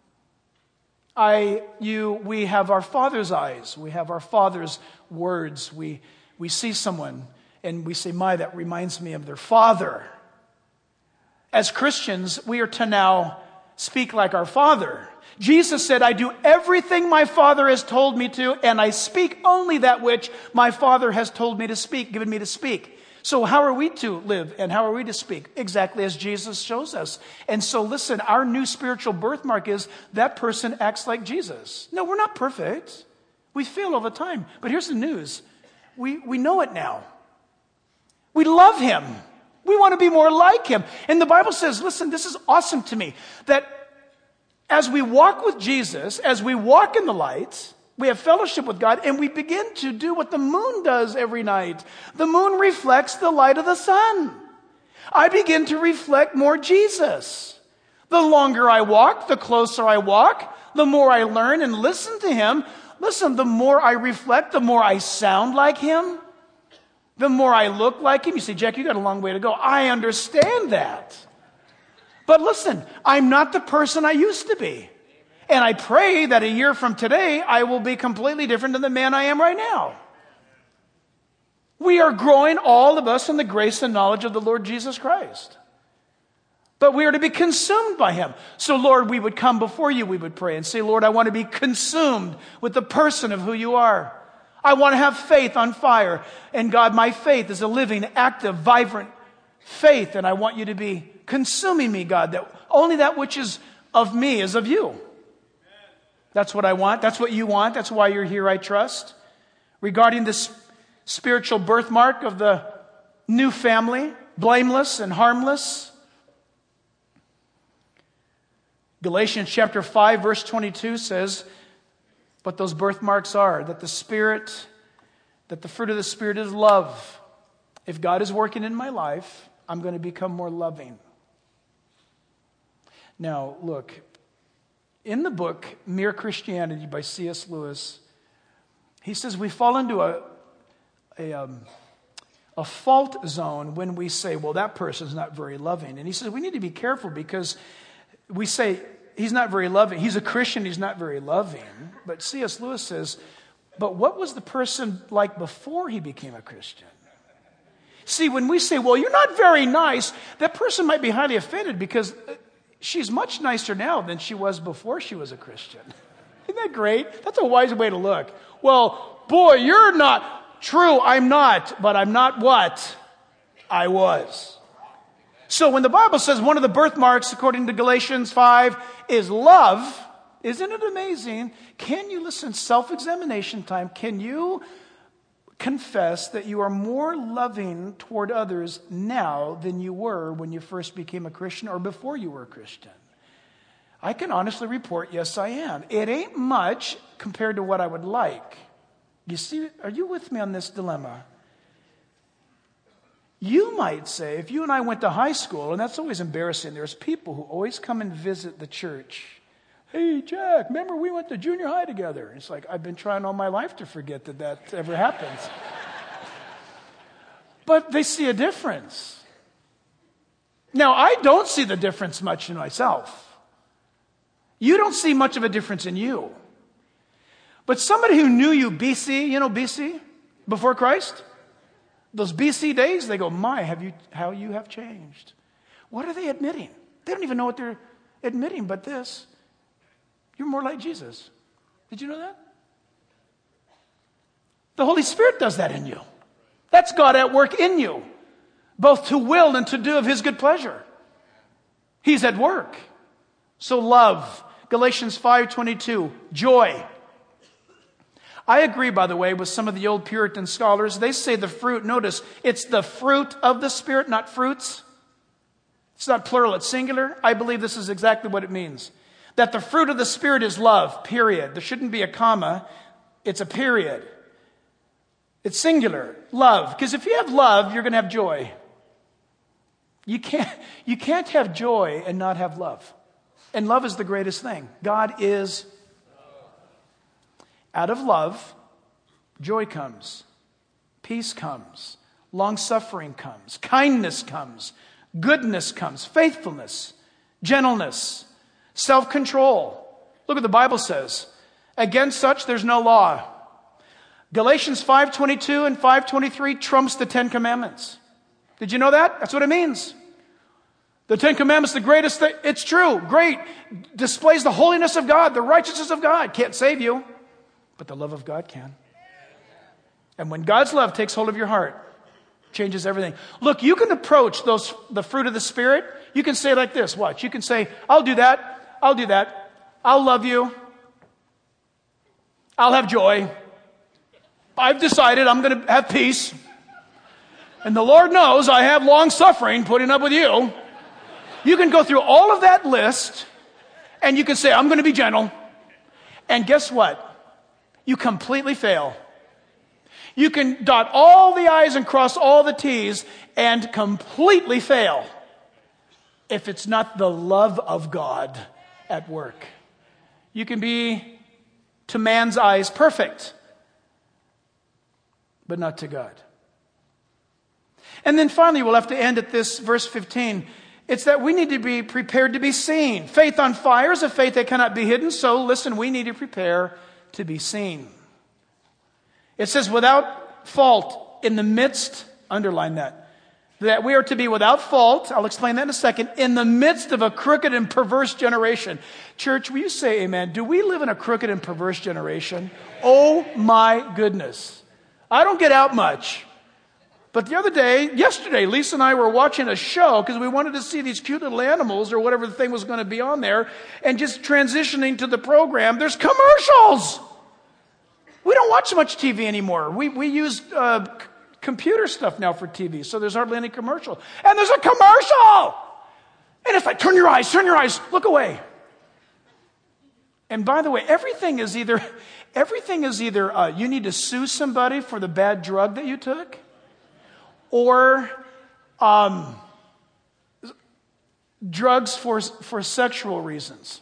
I, you, we have our Father's eyes. We have our Father's words. We, we see someone and we say, my, that reminds me of their father. As Christians, we are to now speak like our Father. Jesus said, I do everything my Father has told me to, and I speak only that which my Father has told me to speak, given me to speak. So how are we to live and how are we to speak? Exactly as Jesus shows us. And so listen, our new spiritual birthmark is that person acts like Jesus. No, we're not perfect. We fail all the time. But here's the news. We, we know it now. We love him. We want to be more like him. And the Bible says, listen, this is awesome to me, that as we walk with Jesus, as we walk in the light, we have fellowship with God, and we begin to do what the moon does every night. The moon reflects the light of the sun. I begin to reflect more Jesus. The longer I walk, the closer I walk, the more I learn and listen to him. Listen, the more I reflect, the more I sound like him. The more I look like him, you say, Jack, you got a long way to go. I understand that. But listen, I'm not the person I used to be. And I pray that a year from today, I will be completely different than the man I am right now. We are growing, all of us, in the grace and knowledge of the Lord Jesus Christ. But we are to be consumed by him. So, Lord, we would come before you, we would pray and say, Lord, I want to be consumed with the person of who you are. I want to have faith on fire. And God, my faith is a living, active, vibrant faith. And I want you to be consuming me, God, that only that which is of me is of you. That's what I want. That's what you want. That's why you're here, I trust. Regarding this spiritual birthmark of the new family, blameless and harmless. Galatians chapter five, verse twenty-two says, what those birthmarks are, that the Spirit, that the fruit of the Spirit is love. If God is working in my life, I'm going to become more loving. Now, look, in the book, Mere Christianity by C S Lewis, he says we fall into a, a, um, a fault zone when we say, well, that person's not very loving. And he says we need to be careful because we say, he's not very loving. He's a Christian, he's not very loving. But C S Lewis says, but what was the person like before he became a Christian? See, when we say, well, you're not very nice, that person might be highly offended because she's much nicer now than she was before she was a Christian. Isn't that great? That's a wise way to look. Well, boy, you're not true. I'm not, but I'm not what I was. So when the Bible says one of the birthmarks, according to Galatians five, is love, isn't it amazing? Can you listen, self-examination time, can you confess that you are more loving toward others now than you were when you first became a Christian or before you were a Christian? I can honestly report, yes, I am. It ain't much compared to what I would like. You see, are you with me on this dilemma? You might say, if you and I went to high school, and that's always embarrassing, there's people who always come and visit the church. Hey, Jack, remember we went to junior high together? And it's like, I've been trying all my life to forget that that ever happens. But they see a difference. Now, I don't see the difference much in myself. You don't see much of a difference in you. But somebody who knew you B C, you know B C, before Christ? Those B C days, they go, my, have you, how you have changed. What are they admitting? They don't even know what they're admitting, but this. You're more like Jesus. Did you know that? The Holy Spirit does that in you. That's God at work in you, both to will and to do of his good pleasure. He's at work. So love, Galatians five twenty-two, joy. I agree, by the way, with some of the old Puritan scholars. They say the fruit, notice, it's the fruit of the Spirit, not fruits. It's not plural, it's singular. I believe this is exactly what it means. That the fruit of the Spirit is love, period. There shouldn't be a comma. It's a period. It's singular, love. Because if you have love, you're going to have joy. You can't, you can't have joy and not have love. And love is the greatest thing. God is. Out of love, joy comes. Peace comes. Long-suffering comes. Kindness comes. Goodness comes. Faithfulness. Gentleness. Self-control. Look what the Bible says. Against such there's no law. Galatians five twenty-two and five twenty-three trumps the Ten Commandments. Did you know that? That's what it means. The Ten Commandments, the greatest thing. It's true. Great. Displays the holiness of God, the righteousness of God. Can't save you, but the love of God can. And when God's love takes hold of your heart, changes everything. Look, you can approach those the fruit of the Spirit. You can say it like this. Watch. You can say, I'll do that. I'll do that. I'll love you. I'll have joy. I've decided I'm going to have peace. And the Lord knows I have long suffering putting up with you. You can go through all of that list and you can say, I'm going to be gentle. And guess what? You completely fail. You can dot all the I's and cross all the T's and completely fail if it's not the love of God at work. You can be, to man's eyes, perfect, but not to God. And then finally, we'll have to end at this verse fifteen. It's that we need to be prepared to be seen. Faith on fire is a faith that cannot be hidden. So listen, we need to prepare to be seen. It says without fault in the midst, underline that, that we are to be without fault. I'll explain that in a second. In the midst of a crooked and perverse generation. Church, will you say amen? Do we live in a crooked and perverse generation? Oh my goodness. I don't get out much. But the other day, yesterday, Lisa and I were watching a show because we wanted to see these cute little animals or whatever the thing was going to be on there. And just transitioning to the program, there's commercials. We don't watch much T V anymore. We we use uh, c- computer stuff now for T V, so there's hardly any commercial. And there's a commercial! And it's like, turn your eyes, turn your eyes, look away. And by the way, everything is either, everything is either uh, you need to sue somebody for the bad drug that you took, or um, drugs for, for sexual reasons.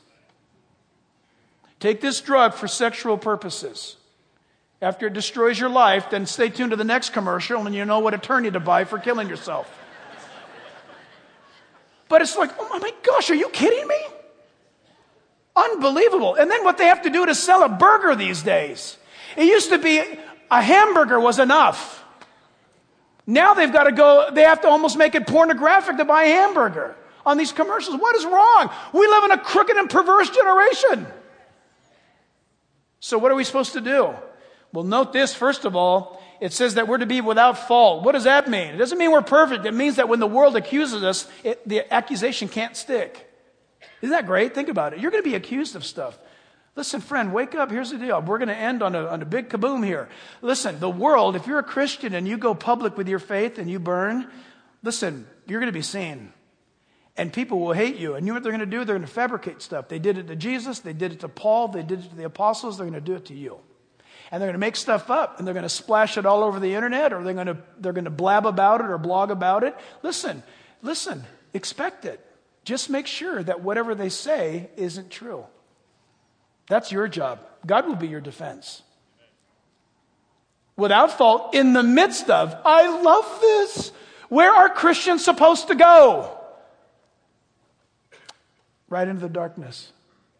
Take this drug for sexual purposes. After it destroys your life, then stay tuned to the next commercial and you know what attorney to buy for killing yourself. But it's like, oh my gosh, are you kidding me? Unbelievable. And then what they have to do to sell a burger these days. It used to be a hamburger was enough. Now they've got to go, they have to almost make it pornographic to buy a hamburger on these commercials. What is wrong? We live in a crooked and perverse generation. So what are we supposed to do? Well, note this, first of all, it says that we're to be without fault. What does that mean? It doesn't mean we're perfect. It means that when the world accuses us, it, the accusation can't stick. Isn't that great? Think about it. You're going to be accused of stuff. Listen, friend, wake up. Here's the deal. We're going to end on a, on a big kaboom here. Listen, the world, if you're a Christian and you go public with your faith and you burn, listen, you're going to be seen. And people will hate you. And you know what they're going to do? They're going to fabricate stuff. They did it to Jesus. They did it to Paul. They did it to the apostles. They're going to do it to you. And they're going to make stuff up, and they're going to splash it all over the internet, or they're going to they're going to blab about it or blog about it. Listen, listen, expect it. Just make sure that whatever they say isn't true. That's your job. God will be your defense. Without fault, in the midst of, I love this. Where are Christians supposed to go? Right into the darkness.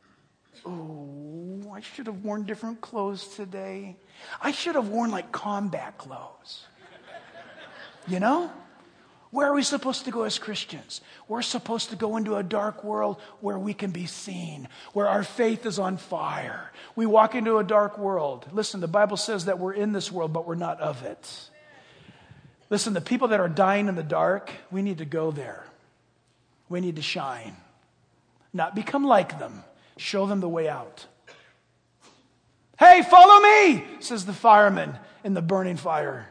Oh, I should have worn different clothes today. I should have worn like combat clothes. You know? Where are we supposed to go as Christians? We're supposed to go into a dark world where we can be seen, where our faith is on fire. We walk into a dark world. Listen, the Bible says that we're in this world, but we're not of it. Listen, the people that are dying in the dark, we need to go there. We need to shine. Not become like them. Show them the way out. Hey, follow me, says the fireman in the burning fire.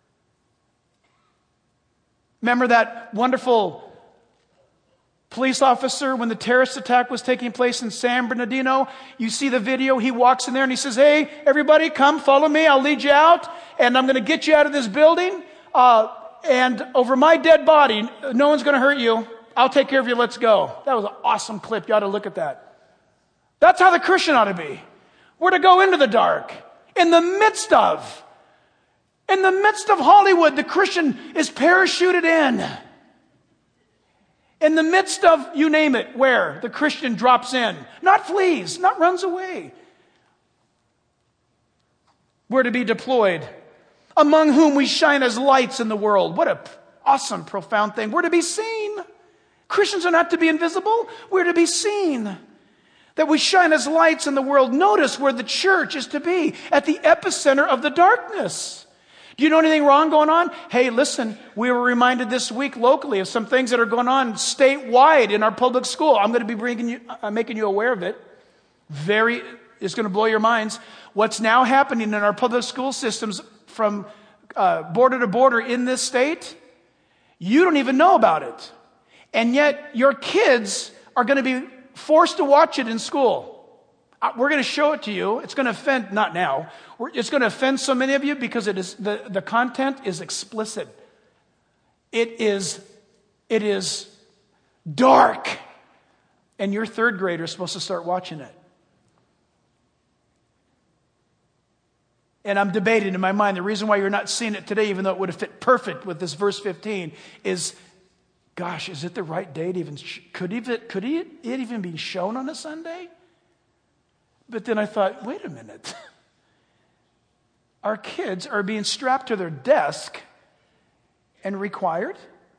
Remember that wonderful police officer when the terrorist attack was taking place in San Bernardino? You see the video, he walks in there and he says, hey, everybody, come follow me, I'll lead you out, and I'm going to get you out of this building, uh, and over my dead body, no one's going to hurt you. I'll take care of you, let's go. That was an awesome clip, you ought to look at that. That's how the Christian ought to be. We're to go into the dark, in the midst of, in the midst of Hollywood, the Christian is parachuted in. In the midst of, you name it, where the Christian drops in. Not flees, not runs away. We're to be deployed, among whom we shine as lights in the world. What an awesome, profound thing. We're to be seen. Christians are not to be invisible. We're to be seen. That we shine as lights in the world. Notice where the church is to be, at the epicenter of the darkness. Do you know anything wrong going on? Hey, listen, we were reminded this week locally of some things that are going on statewide in our public school. I'm going to be bringing you, uh, making you aware of it. Very, it's going to blow your minds. What's now happening in our public school systems from uh, border to border in this state, you don't even know about it. And yet your kids are going to be forced to watch it in school. We're going to show it to you. It's going to offend, not now, it's going to offend so many of you because it is the, the content is explicit. It is, it is dark. And your third grader is supposed to start watching it. And I'm debating in my mind, the reason why you're not seeing it today, even though it would have fit perfect with this verse fifteen, is, gosh, is it the right day to even, could, even, could it even be shown on a Sunday? But then I thought, wait a minute. Our kids are being strapped to their desk and required.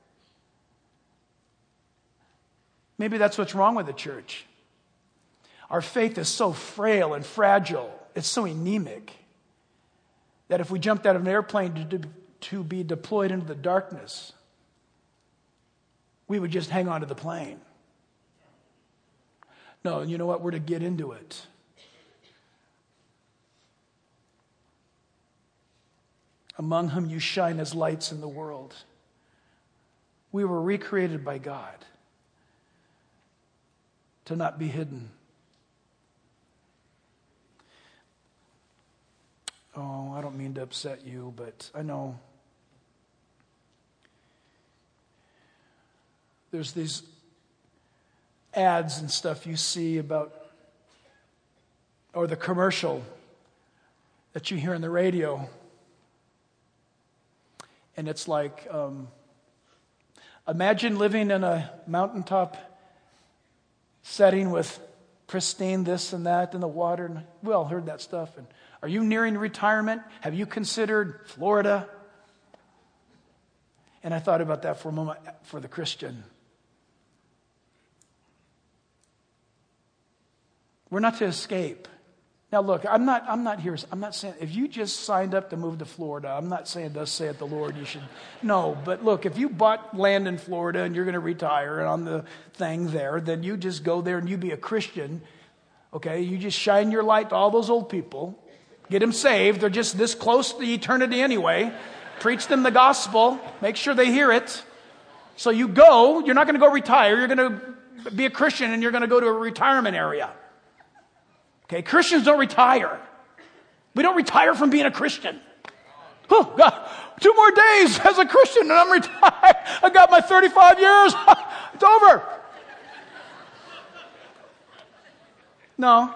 Maybe that's what's wrong with the church. Our faith is so frail and fragile. It's so anemic that if we jumped out of an airplane to, to be deployed into the darkness, we would just hang on to the plane. No, you know what? We're to get into it. Among whom you shine as lights in the world. We were recreated by God to not be hidden. Oh, I don't mean to upset you, but I know there's these ads and stuff you see about, or the commercial that you hear on the radio. And it's like, um, imagine living in a mountaintop setting with pristine this and that and the water. And we all heard that stuff. And are you nearing retirement? Have you considered Florida? And I thought about that for a moment for the Christian. We're not to escape. Now look, I'm not I'm not here, I'm not saying, if you just signed up to move to Florida, I'm not saying thus saith the Lord, you should, no, but look, if you bought land in Florida and you're going to retire on the thing there, then you just go there and you be a Christian, okay? You just shine your light to all those old people, get them saved, they're just this close to eternity anyway, preach them the gospel, make sure they hear it. So you go, you're not going to go retire, you're going to be a Christian and you're going to go to a retirement area. Okay, Christians don't retire. We don't retire from being a Christian. Oh, God, two more days as a Christian and I'm retired. I got my thirty-five years. It's over. No.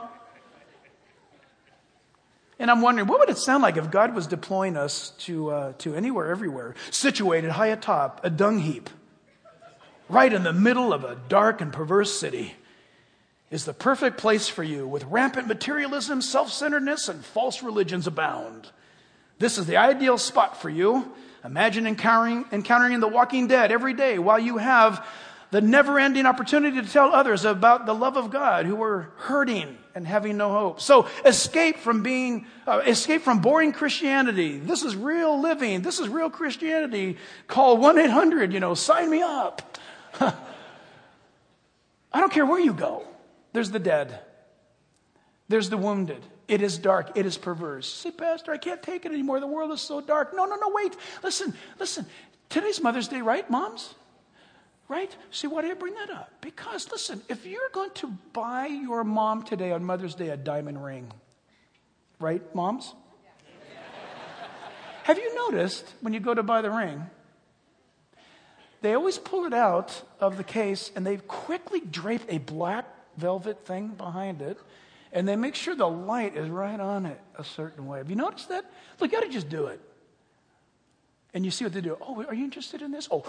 And I'm wondering, what would it sound like if God was deploying us to uh, to anywhere, everywhere, situated high atop a dung heap, right in the middle of a dark and perverse city? Is the perfect place for you, with rampant materialism, self-centeredness, and false religions abound. This is the ideal spot for you. Imagine encountering, encountering the walking dead every day while you have the never-ending opportunity to tell others about the love of God who are hurting and having no hope. So escape from being, uh, escape from boring Christianity. This is real living. This is real Christianity. Call one eight hundred, you know, sign me up. I don't care where you go. There's the dead. There's the wounded. It is dark. It is perverse. Say, Pastor, I can't take it anymore. The world is so dark. No, no, no, wait. Listen, listen. Today's Mother's Day, right, moms? Right? See, why do I bring that up? Because, listen, if you're going to buy your mom today on Mother's Day a diamond ring, right, moms? Have you noticed when you go to buy the ring, they always pull it out of the case and they quickly drape a black velvet thing behind it, and they make sure the light is right on it a certain way. Have you noticed that? Look, you got to just do it. And you see what they do. Oh, are you interested in this? Oh,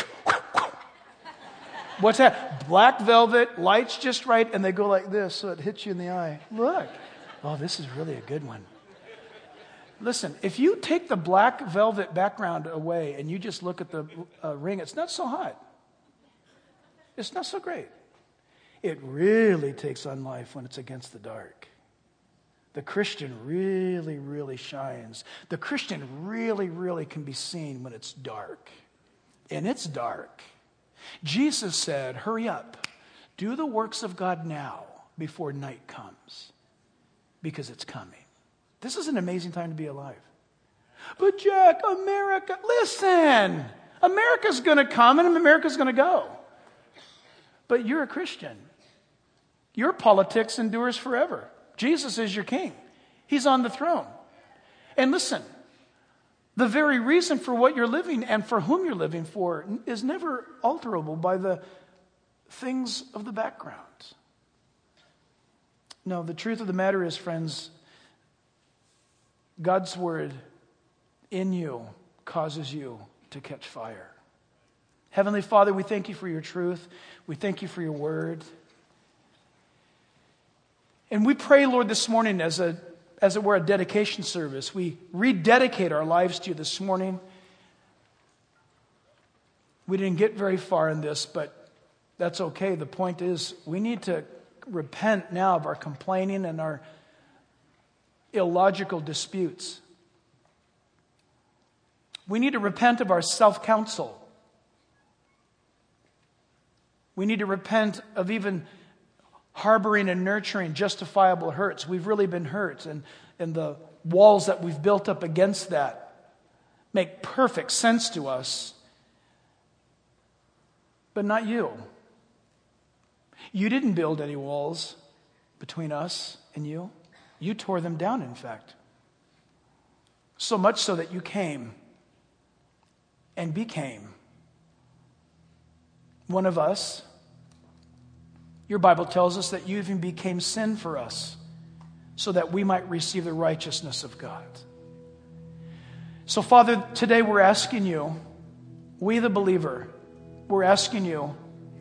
what's that? Black velvet, lights just right, and they go like this so it hits you in the eye. Look. Oh, this is really a good one. Listen, if you take the black velvet background away and you just look at the uh, ring, it's not so hot. It's not so great. It really takes on life when it's against the dark. The Christian really, really shines. The Christian really, really can be seen when it's dark. And it's dark. Jesus said, hurry up. Do the works of God now before night comes. Because it's coming. This is an amazing time to be alive. But Jack, America, listen. America's going to come and America's going to go. But you're a Christian. Your politics endures forever. Jesus is your king. He's on the throne. And listen, the very reason for what you're living and for whom you're living for is never alterable by the things of the background. No, the truth of the matter is, friends, God's word in you causes you to catch fire. Heavenly Father, we thank you for your truth. We thank you for your word. And we pray, Lord, this morning as a as it were a dedication service. We rededicate our lives to you this morning. We didn't get very far in this, but that's okay. The point is, we need to repent now of our complaining and our illogical disputes. We need to repent of our self-counsel. We need to repent of even harboring and nurturing justifiable hurts. We've really been hurt, and, and the walls that we've built up against that make perfect sense to us. But not you. You didn't build any walls between us and you. You tore them down, in fact. So much so that you came and became one of us. Your Bible tells us that you even became sin for us so that we might receive the righteousness of God. So, Father, today we're asking you, we the believer, we're asking you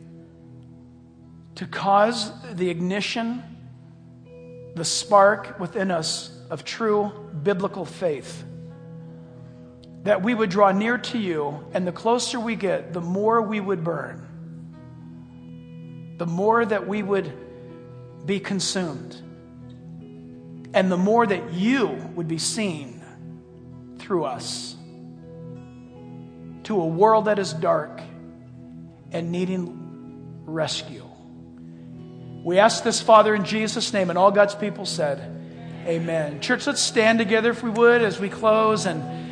to cause the ignition, the spark within us of true biblical faith, that we would draw near to you, and the closer we get, the more we would burn, the more that we would be consumed, and the more that you would be seen through us to a world that is dark and needing rescue. We ask this, Father, in Jesus' name, and all God's people said, amen. Church, let's stand together if we would as we close, and